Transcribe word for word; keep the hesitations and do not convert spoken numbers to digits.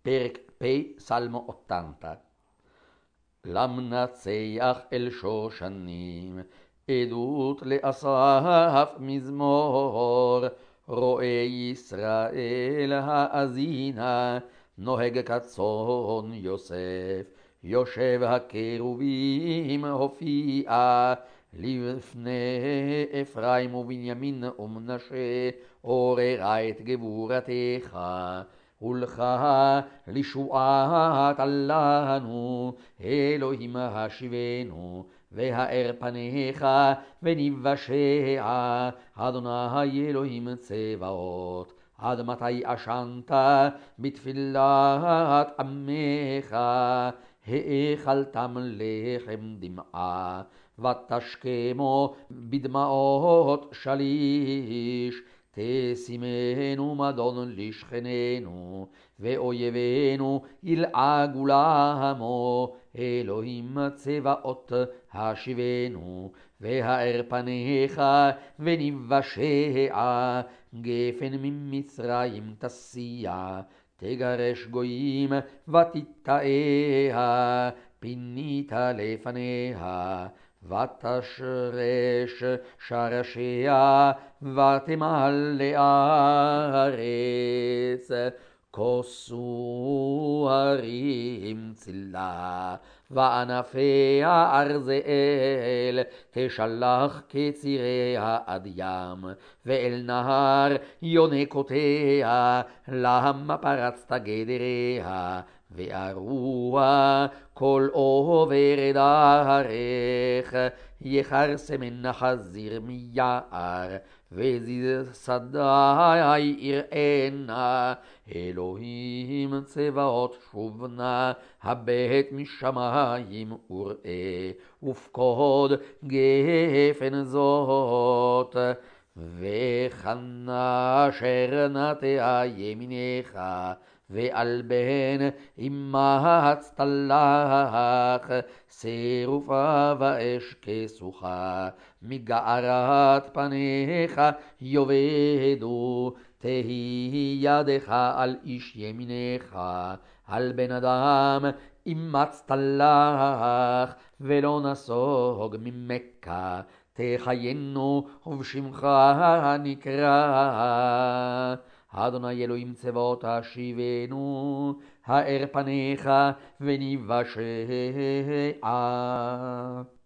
פרק פ' סלמו ottanta. למנצח אל שושנים, עדות לאסף מזמור, רואה ישראל האזינה, נוהג כצאן יוסף, יושב הקרובים הופיע, לפני אפרים ובנימין ומנשה, עוררה את גבורתך. ולך לישועת לנו, אלוהים השיבנו, והאר פניך ונבשע, אדוני אלוהים צבאות. עד מתי אשנת בתפילת עמך, האכלתם לחם דמעה, ותשכמו בדמעות שליש. תשימנו מדון לשכננו, ואויבינו ילעגו למו, אלוהים צבאות השיבנו, והאר פניך ונבשע, גפן ממצרים תסיע, תגרש גויים ותתאה, פינית לפניה, ותשרש שרשיה ותמלא הארץ. כוסו הרים צלה וענפיה ארזאל, תשלח כציריה עד ים, ואל נהר יונקותיה, למה פרצת גדריה, וארוע כל עובר דרך. יכרסמן חזיר מיער, וזיז שדה יראנה, אלוהים צבאות שובנה, הבט משמיים וראה, ופקוד גפן זאת. וחנה שרנתיה ימינך, ועל בן אימצת לך, שרופה ואש כסוחה, מגערת פניך יאבדו. תהי ידך על איש ימינך, על בן אדם אימצת לך, ולא נסוג ממכה, תחיינו ובשמך נקרא. אדוני אלוהים צבאות השיבנו, האר פניך ונבשע.